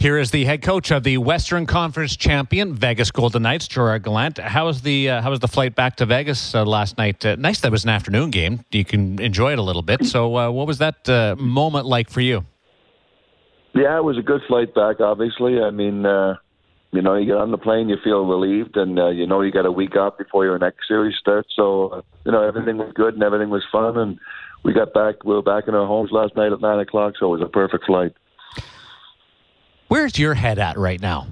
Here is the head coach of the Western Conference champion Vegas Golden Knights, Gerard Gallant. How was the flight back to Vegas last night? Nice that it was an afternoon game. You can enjoy it a little bit. So what was that moment like for you? Yeah, it was a good flight back, obviously. I mean, you get on the plane, you feel relieved, and you got a week off before your next series starts. So, everything was good and everything was fun. And we were back in our homes last night at 9 o'clock, so it was a perfect flight. Where's your head at right now?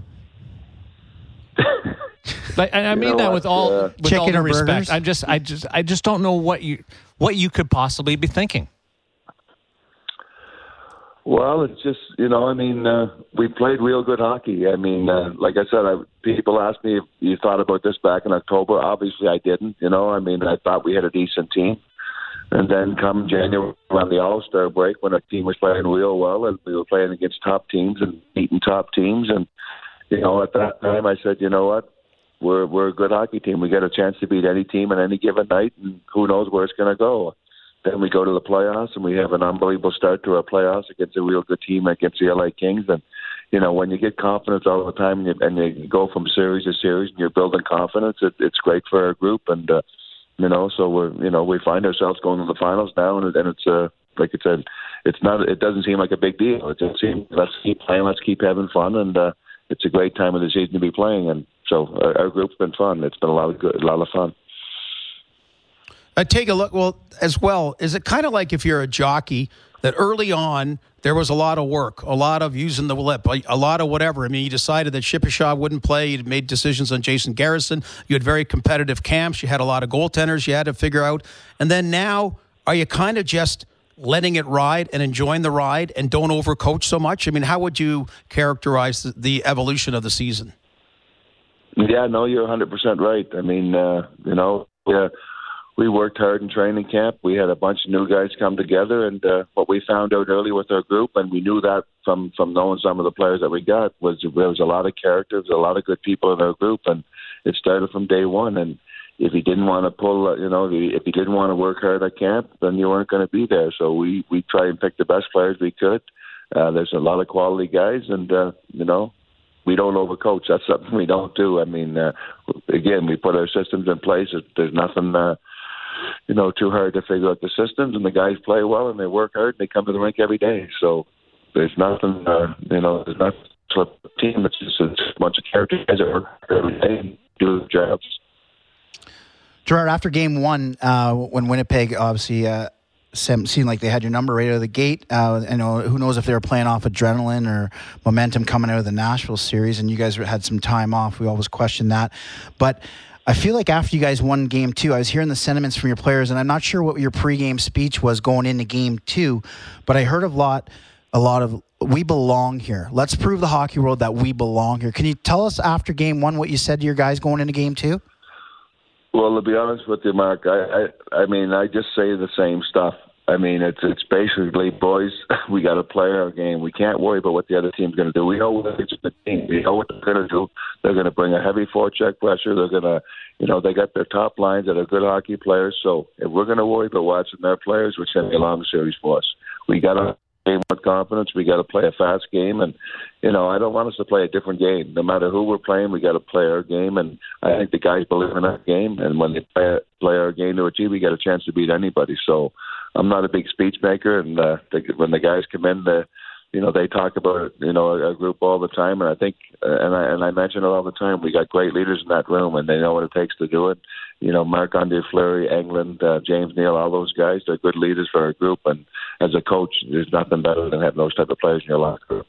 I mean that with all due respect. I just don't know what you could possibly be thinking. Well, it's just we played real good hockey. I mean, like I said, people asked me if you thought about this back in October. Obviously, I didn't. I thought we had a decent team. And then come January on the All-Star break when our team was playing real well and we were playing against top teams and beating top teams. And, at that time I said, you know what, we're a good hockey team. We got a chance to beat any team on any given night, and who knows where it's going to go. Then we go to the playoffs and we have an unbelievable start to our playoffs against a real good team against the LA Kings. And, when you get confidence all the time and you go from series to series and you're building confidence, it's great for our group. And, so we find ourselves going to the finals now, and it's like I said, it doesn't seem like a big deal. It just seems let's keep playing, let's keep having fun, and it's a great time of the season to be playing. And so our group's been fun. It's been a lot of fun. Take a look. Well, as well, is it kind of like if you're a jockey that early on there was a lot of work, a lot of using the lip, a lot of whatever. I mean, you decided that Shipachyov wouldn't play. You made decisions on Jason Garrison. You had very competitive camps. You had a lot of goaltenders you had to figure out. And then now, are you kind of just letting it ride and enjoying the ride and don't overcoach so much? I mean, how would you characterize the evolution of the season? Yeah, no, you're 100% right. I mean, we worked hard in training camp. We had a bunch of new guys come together, and what we found out early with our group, and we knew that from knowing some of the players that we got, was there was a lot of characters, a lot of good people in our group, and it started from day one. And if you didn't want to if you didn't want to work hard at camp, then you weren't going to be there. So we try and pick the best players we could. There's a lot of quality guys, and we don't overcoach. That's something we don't do. I mean, again, we put our systems in place. There's nothing too hard to figure out the systems, and the guys play well and they work hard and they come to the rink every day. So there's nothing, there's not a team. It's just a bunch of characters that work every day and do their jobs. Gerard, after game one, when Winnipeg obviously seemed like they had your number right out of the gate, who knows if they were playing off adrenaline or momentum coming out of the Nashville series, and you guys had some time off. We always question that. But I feel like after you guys won game two, I was hearing the sentiments from your players, and I'm not sure what your pregame speech was going into game two, but I heard a lot of "we belong here. Let's prove the hockey world that we belong here." Can you tell us after game one what you said to your guys going into game two? Well, to be honest with you, Mark, I mean, I just say the same stuff. I mean, it's basically, boys, we got to play our game. We can't worry about what the other team's going to do. We know what it's the team. We know what they're going to do. They're going to bring a heavy forecheck pressure. They're going to, they got their top lines that are good hockey players. So if we're going to worry about watching their players, we're sending a long series for us. We got to play with confidence. We got to play a fast game. And, I don't want us to play a different game. No matter who we're playing, we got to play our game. And I think the guys believe in that game. And when they play our game to a G, we got a chance to beat anybody. So I'm not a big speech maker. And when the guys come in, they talk about our group all the time. And I think, and I mention it all the time, we got great leaders in that room, and they know what it takes to do it. Marc-Andre Fleury, Englund, James Neal, all those guys, they're good leaders for our group. And as a coach, there's nothing better than having those type of players in your locker room.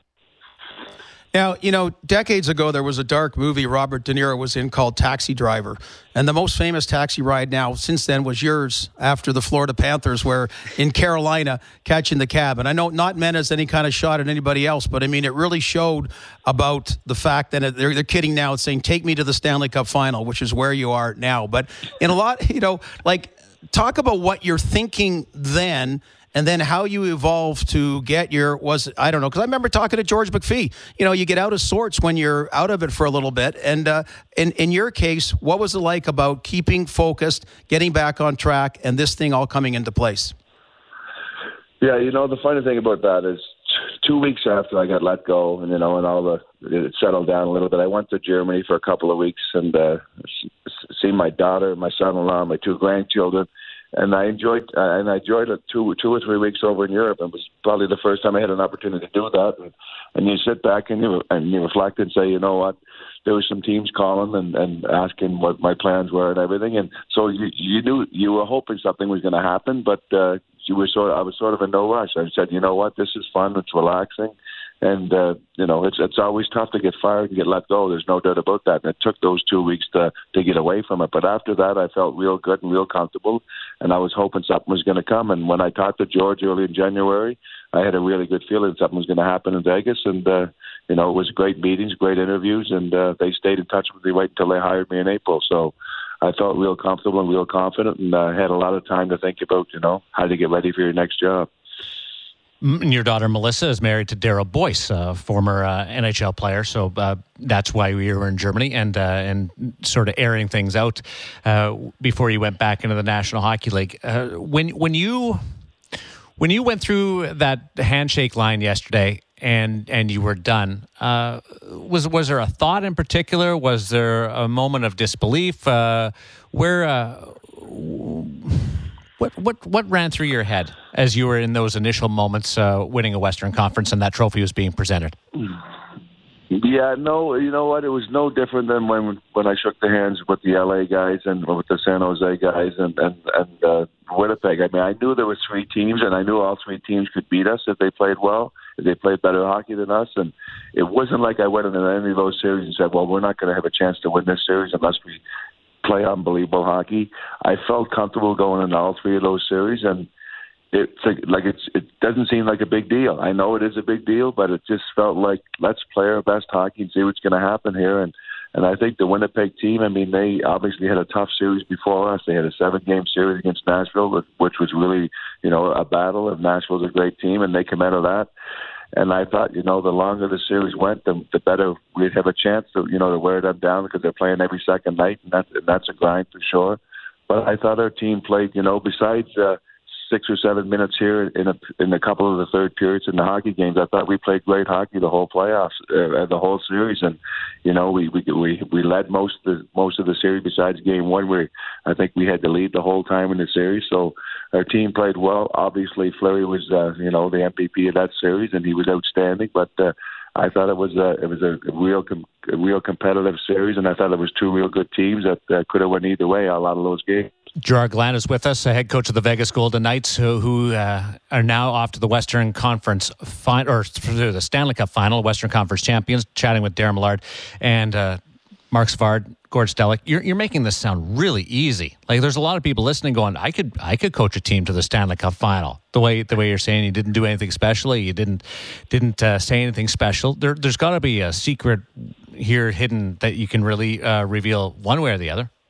Now, decades ago, there was a dark movie Robert De Niro was in called Taxi Driver. And the most famous taxi ride now since then was yours after the Florida Panthers were in Carolina catching the cab. And I know not meant as any kind of shot at anybody else, but I mean, it really showed about the fact that they're kidding now. It's saying, take me to the Stanley Cup final, which is where you are now. But in a lot, talk about what you're thinking then, and then how you evolve to get because I remember talking to George McPhee. You get out of sorts when you're out of it for a little bit. And in your case, what was it like about keeping focused, getting back on track, and this thing all coming into place? Yeah, the funny thing about that is 2 weeks after I got let go, and it settled down a little bit, I went to Germany for a couple of weeks and seen my daughter, my son-in-law, my 2 grandchildren, and I enjoyed it 2 or 3 weeks over in Europe. It was probably the first time I had an opportunity to do that. And you sit back and you reflect and say, you know what, there were some teams calling and asking what my plans were and everything, and so you knew, you were hoping something was going to happen, but I was sort of in no rush. I said, you know what, this is fun, it's relaxing, and it's always tough to get fired and get let go. There's no doubt about that. And it took those 2 weeks to get away from it. But after that, I felt real good and real comfortable, and I was hoping something was going to come. And when I talked to George early in January, I had a really good feeling something was going to happen in Vegas. And it was great meetings, great interviews, and they stayed in touch with me right until they hired me in April. So I felt real comfortable and real confident, and had a lot of time to think about, how to get ready for your next job. And your daughter Melissa is married to Darryl Boyce, a former NHL player. So that's why we were in Germany and sort of airing things out before you went back into the National Hockey League. When you went through that handshake line yesterday and you were done, was there a thought in particular? Was there a moment of disbelief? What ran through your head as you were in those initial moments winning a Western Conference and that trophy was being presented? Yeah, no, you know what? It was no different than when I shook the hands with the LA guys and with the San Jose guys and Winnipeg. I mean, I knew there were 3 teams, and I knew all 3 teams could beat us if they played well, if they played better hockey than us. And it wasn't like I went into any of those series and said, well, we're not going to have a chance to win this series unless we play unbelievable hockey. I felt comfortable going in all 3 of those series, and it doesn't seem like a big deal. I know it is a big deal, but it just felt like, let's play our best hockey and see what's going to happen here. And I think the Winnipeg team, I mean, they obviously had a tough series before us. They had a 7-game series against Nashville, which was really, a battle. And Nashville's a great team, and they come out of that. And I thought, the longer the series went, the better we'd have a chance to, to wear them down, because they're playing every second night, and that's a grind for sure. But I thought our team played, besides 6 or 7 minutes here in a couple of the third periods in the hockey games, I thought we played great hockey the whole playoffs, the whole series, and we led most of the series besides game 1, where I think we had the lead the whole time in the series. So our team played well. Obviously, Fleury was the MVP of that series, and he was outstanding. But I thought it was a real competitive series, and I thought it was 2 real good teams that could have went either way a lot of those games. Gerard Gallant is with us, head coach of the Vegas Golden Knights, who are now off to the Western Conference or through the Stanley Cup Final, Western Conference champions. Chatting with Darren Millard and Mark Savard, Gord Stellick. You're making this sound really easy. Like, there's a lot of people listening, going, "I could coach a team to the Stanley Cup Final." The way you're saying, you didn't do anything special, you didn't say anything special. There's got to be a secret here hidden that you can really reveal one way or the other.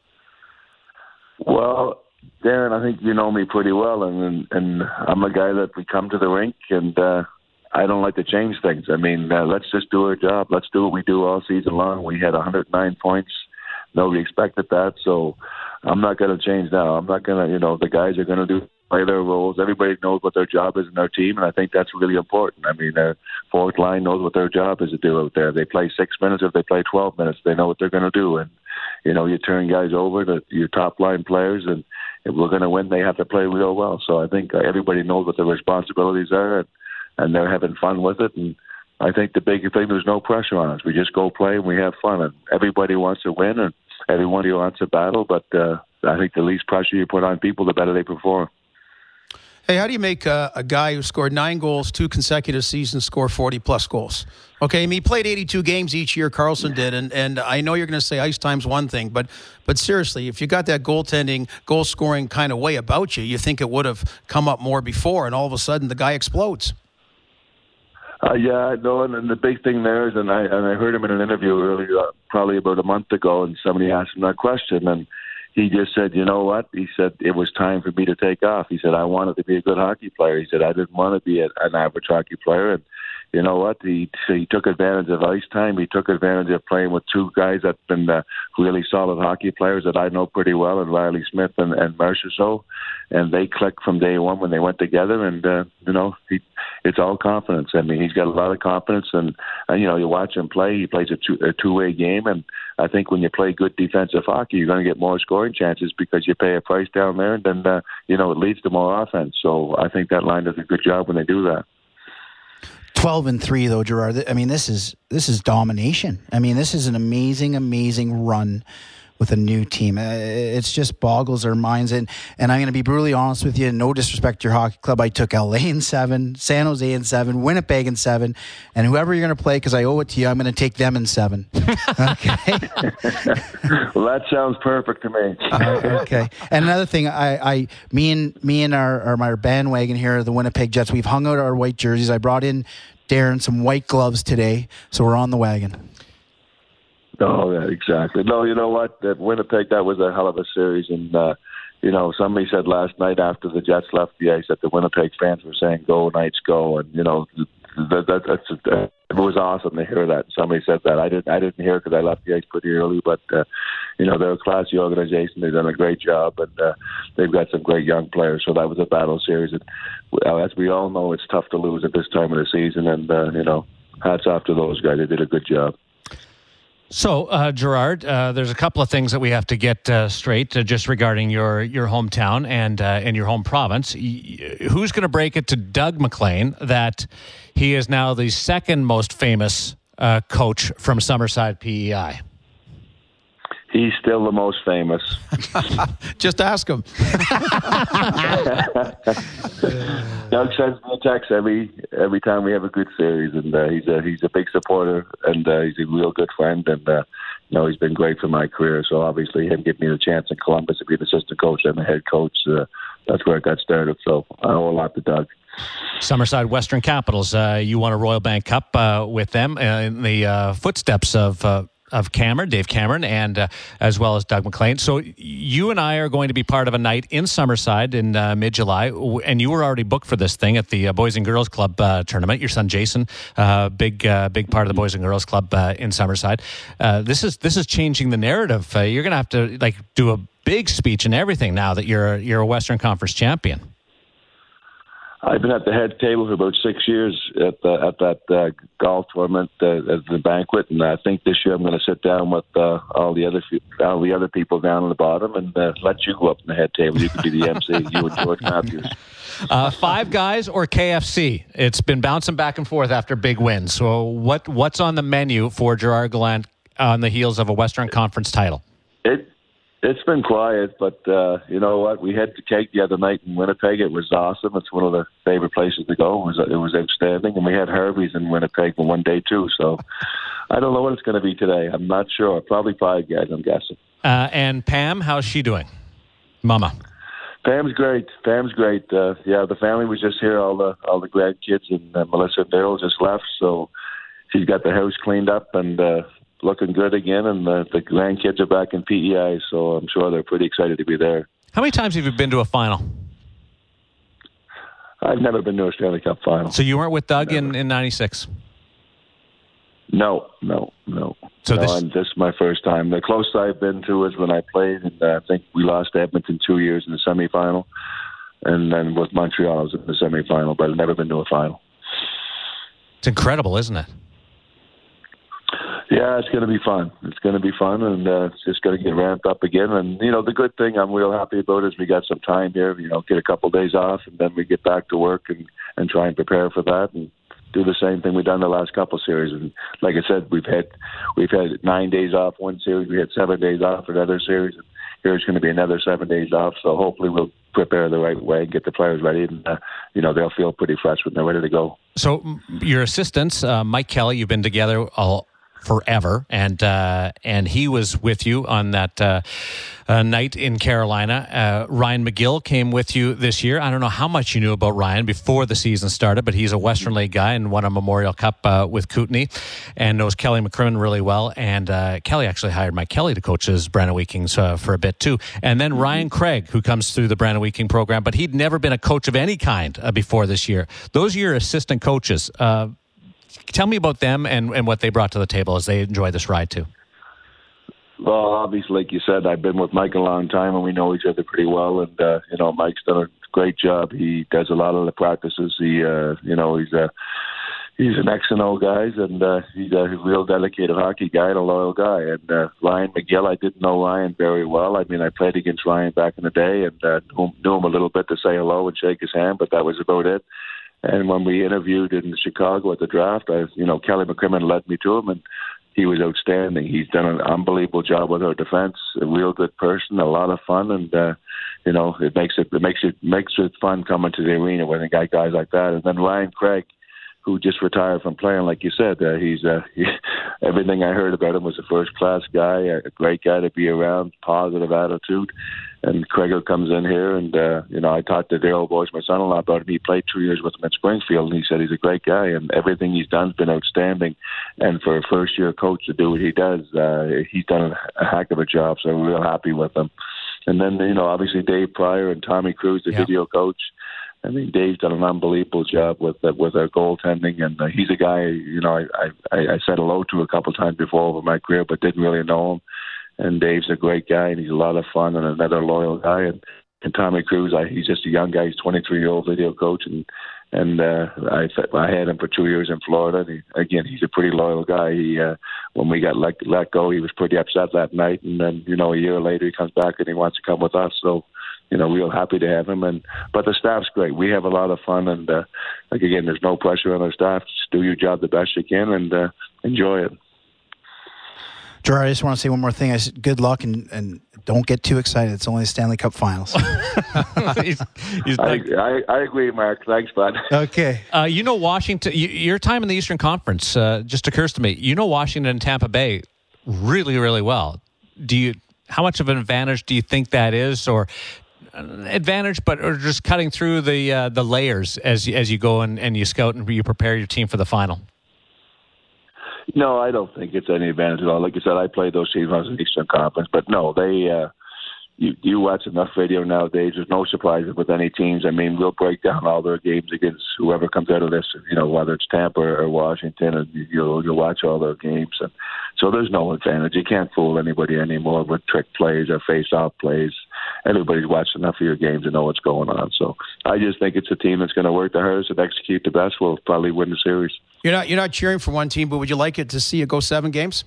Well, Darren, I think you know me pretty well, and I'm a guy that we come to the rink, and I don't like to change things. I mean, let's just do our job. Let's do what we do all season long. We had 109 points. Nobody expected that, so I'm not going to change now. I'm not going to, the guys are going to play their roles. Everybody knows what their job is in their team, and I think that's really important. I mean, their fourth line knows what their job is to do out there. They play 6 minutes. If they play 12 minutes, they know what they're going to do. And, you turn guys over to your top-line players, and if we're going to win, they have to play real well. So I think everybody knows what their responsibilities are, and they're having fun with it. And I think the big thing, there's no pressure on us. We just go play and we have fun. And everybody wants to win, and everybody wants a battle. But I think the least pressure you put on people, the better they perform. Hey, how do you make a guy who scored 9 goals 2 consecutive seasons score 40-plus goals? Okay, I mean, he played 82 games each year, Carlson did, and I know you're going to say ice time's one thing, but seriously, if you got that goaltending, goal-scoring kind of way about you, you think it would have come up more before, and all of a sudden the guy explodes. Yeah, no, and the big thing there is, and I heard him in an interview earlier, probably about a month ago, and somebody asked him that question, and he just said, you know what? He said, it was time for me to take off. He said, I wanted to be a good hockey player. He said, I didn't want to be an average hockey player. And you know what? He took advantage of ice time. He took advantage of playing with two guys that've been really solid hockey players that I know pretty well, and Riley Smith and Marchessault. And they clicked from day one when they went together. And, it's all confidence. I mean, he's got a lot of confidence. And you watch him play. He plays a two-way game. And I think when you play good defensive hockey, you're going to get more scoring chances because you pay a price down there. And then, it leads to more offense. So I think that line does a good job when they do that. 12-3 though, Gerard. I mean, this is domination. I mean, this is an amazing run with a new team. It's just boggles our minds. And I'm going to be brutally honest with you. No disrespect to your hockey club. I took LA in 7, San Jose in 7, Winnipeg in 7, and whoever you're going to play, because I owe it to you, I'm going to take them in 7. Okay. Well, that sounds perfect to me. Okay. And another thing, me and our bandwagon here, the Winnipeg Jets, we've hung out our white jerseys. I brought in Darren some white gloves today, so we're on the wagon. Oh, yeah, exactly. No, you know what? That Winnipeg, that was a hell of a series. And, somebody said last night after the Jets left the ice that the Winnipeg fans were saying, "Go, Knights, go." And, it was awesome to hear that. Somebody said that. I didn't hear it because I left the ice pretty early. But, they're a classy organization. They've done a great job. And they've got some great young players. So that was a battle series. And as we all know, it's tough to lose at this time of the season. And, hats off to those guys. They did a good job. So, Gerard, there's a couple of things that we have to get straight just regarding your hometown and your home province. Who's going to break it to Doug MacLean that he is now the second most famous coach from Summerside PEI? He's still the most famous. Just ask him. Doug sends me a text every time we have a good series, and he's a big supporter, and he's a real good friend, and he's been great for my career. So obviously, him giving me the chance in Columbus to be an assistant coach and the head coach, that's where it got started. So I owe a lot to Doug. Summerside Western Capitals, you won a Royal Bank Cup with them in the footsteps of Dave Cameron, and as well as Doug MacLean. So you and I are going to be part of a night in Summerside in mid-July, and you were already booked for this thing at the Boys and Girls Club tournament. Your son Jason, big part of the Boys and Girls Club in Summerside. This is changing the narrative. You're going to have to do a big speech and everything now that you're a Western Conference champion. I've been at the head table for about 6 years at that golf tournament at the banquet, and I think this year I'm going to sit down with all the other people down on the bottom and let you go up on the head table. You can be the MC, you and George Matthews. Five Guys or KFC? It's been bouncing back and forth after big wins. So what's on the menu for Gerard Gallant on the heels of a Western Conference title? It's been quiet, but you know what? We had the cake the other night in Winnipeg. It was awesome. It's one of the favorite places to go. It was outstanding. And we had Harvey's in Winnipeg for one day, too. So I don't know what it's going to be today. I'm not sure. Probably Five Guys, I'm guessing. And Pam, how's she doing? Mama. Pam's great. The family was just here. All the grandkids and Melissa and Daryl just left. So she's got the house cleaned up and looking good again, and the grandkids are back in PEI, so I'm sure they're pretty excited to be there. How many times have you been to a final? I've never been to a Stanley Cup final. So you weren't with Doug in 96? No. So this is my first time. The closest I've been to is when I played, and I think we lost to Edmonton 2 years in the semifinal, and then with Montreal I was in the semifinal, but I've never been to a final. It's incredible, isn't it? Yeah, it's going to be fun. And it's just going to get ramped up again. And, the good thing I'm real happy about is we got some time here, get a couple of days off, and then we get back to work and try and prepare for that and do the same thing we've done the last couple of series. And like I said, we've had 9 dadays off one series. We had 7 days off another series. And here's going to be another 7 days off. So hopefully we'll prepare the right way and get the players ready. And, they'll feel pretty fresh when they're ready to go. So your assistants, Mike Kelly, you've been together forever, and he was with you on that night in Carolina. Ryan McGill came with you this year. I don't know how much you knew about Ryan before the season started, but he's a Western League guy and won a Memorial Cup with Kootenay and knows Kelly McCrimmon really well. And Kelly actually hired Mike Kelly to coach his Brandon Weekings for a bit too. And then Ryan Craig, who comes through the Brandon Weeking program, but he'd never been a coach of any kind before this year. Those are your assistant coaches. Tell me about them and what they brought to the table as they enjoy this ride too. Well, obviously, like you said, I've been with Mike a long time, and we know each other pretty well. And Mike's done a great job. He does a lot of the practices. He's an X and O guy, and he's a real dedicated hockey guy and a loyal guy. And Ryan McGill, I didn't know Ryan very well. I mean, I played against Ryan back in the day, and knew him a little bit to say hello and shake his hand, but that was about it. And when we interviewed in Chicago at the draft, Kelly McCrimmon led me to him, and he was outstanding. He's done an unbelievable job with our defense. A real good person, a lot of fun, and it makes it fun coming to the arena when you got guys like that. And then Ryan Craig, who just retired from playing, like you said, everything I heard about him was a first class guy, a great guy to be around, positive attitude. And Craig comes in here, and I talked to Daryl Boyce, my son-in-law, about him. He played 2 years with him at Springfield, and he said he's a great guy, and everything he's done has been outstanding. And for a first-year coach to do what he does, he's done a heck of a job. So we're real happy with him. And then obviously Dave Pryor and Tommy Cruz, the video coach. I mean, Dave's done an unbelievable job with our goaltending, and he's a guy I said hello to a couple of times before over my career, but didn't really know him. And Dave's a great guy, and he's a lot of fun and another loyal guy. And Tommy Cruz, he's just a young guy. He's 23-year-old video coach, and I had him for 2 years in Florida. And he's a pretty loyal guy. When we got let go, he was pretty upset that night, and then a year later he comes back and he wants to come with us. So real happy to have him. But the staff's great. We have a lot of fun, and there's no pressure on our staff. Just do your job the best you can and enjoy it. Gerard, I just want to say one more thing. I said good luck and don't get too excited. It's only the Stanley Cup Finals. I agree, Mark. Thanks, bud. Okay. Washington, your time in the Eastern Conference just occurs to me. Washington and Tampa Bay really, really well. How much of an advantage do you think that is, or advantage, or just cutting through the layers as you go and you scout and you prepare your team for the final? No, I don't think it's any advantage at all. Like I said, I played those teams when I was in the Eastern Conference, but no, you watch enough radio nowadays. There's no surprises with any teams. I mean, we'll break down all their games against whoever comes out of this. Whether it's Tampa or Washington, and you'll watch all their games. And so there's no advantage. You can't fool anybody anymore with trick plays or face-off plays. Everybody's watched enough of your games to know what's going on. So I just think it's a team that's going to work the hardest and execute the best. Will probably win the series. You're not cheering for one team, but would you like it to see it go 7 games?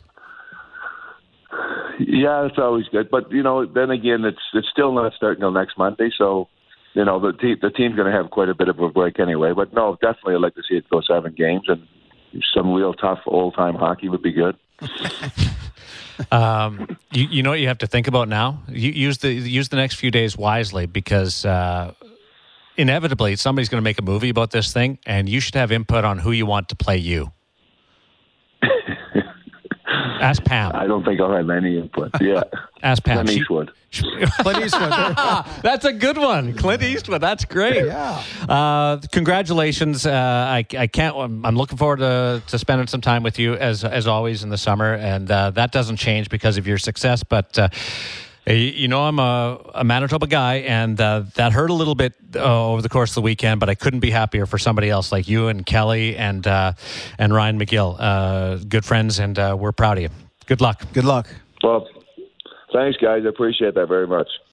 Yeah, it's always good, but then again, it's still not starting till next Monday, so the team's going to have quite a bit of a break anyway. But no, definitely I'd like to see it go 7 games, and some real tough old-time hockey would be good. You know what you have to think about now? Use the next few days wisely, because inevitably somebody's going to make a movie about this thing, and you should have input on who you want to play you. Ask Pam. I don't think I'll have any input. Yeah. Ask Pam. Clint Eastwood. Clint Eastwood. That's a good one. Clint Eastwood. That's great. Yeah. Congratulations. I can't. I'm looking forward to spending some time with you as always in the summer, and that doesn't change because of your success. But I'm a Manitoba guy, and that hurt a little bit over the course of the weekend. But I couldn't be happier for somebody else like you and Kelly and Ryan McGill. Good friends, and we're proud of you. Good luck. Good luck. Well, thanks, guys. I appreciate that very much.